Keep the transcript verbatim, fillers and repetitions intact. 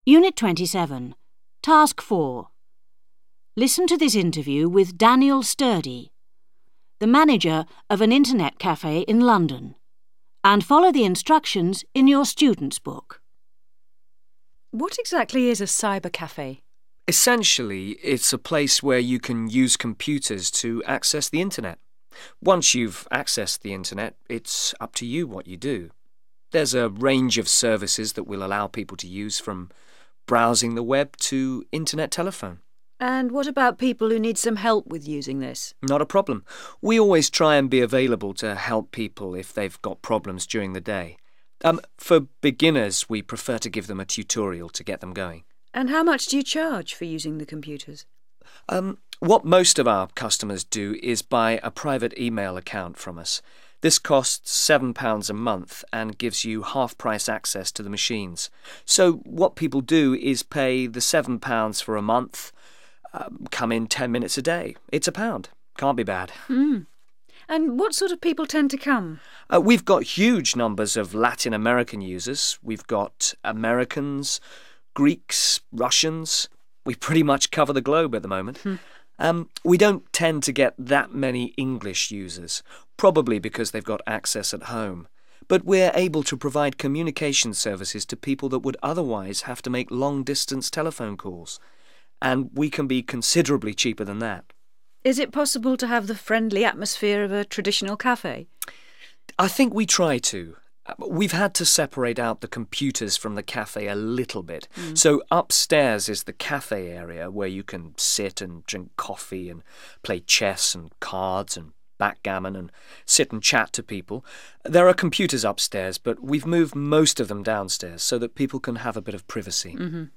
Unit twenty-seven, Task four. Listen to this interview with Daniel Sturdy, the manager of an internet cafe in London, and follow the instructions in your student's book. What exactly is a cyber cafe? Essentially, it's a place where you can use computers to access the internet. Once you've accessed the internet, it's up to you what you do. There's a range of services that will allow people to use, from browsing the web to internet telephone. And what about people who need some help with using this? Not a problem. We always try and be available to help people if they've got problems during the day. Um, for beginners, we prefer to give them a tutorial to get them going. And how much do you charge for using the computers? Um, what most of our customers do is buy a private email account from us. This costs seven pounds a month and gives you half-price access to the machines. So what people do is pay the seven pounds for a month, um, come in ten minutes a day. It's a pound. Can't be bad. Mm. And what sort of people tend to come? Uh, we've got huge numbers of Latin American users. We've got Americans, Greeks, Russians. We pretty much cover the globe at the moment. Hmm. Um, we don't tend to get that many English users, probably because they've got access at home. But we're able to provide communication services to people that would otherwise have to make long-distance telephone calls. And we can be considerably cheaper than that. Is it possible to have the friendly atmosphere of a traditional cafe? I think we try to. We've had to separate out the computers from the cafe a little bit. Mm. So upstairs is the cafe area where you can sit and drink coffee and play chess and cards and backgammon and sit and chat to people. There are computers upstairs, but we've moved most of them downstairs so that people can have a bit of privacy. Mm-hmm.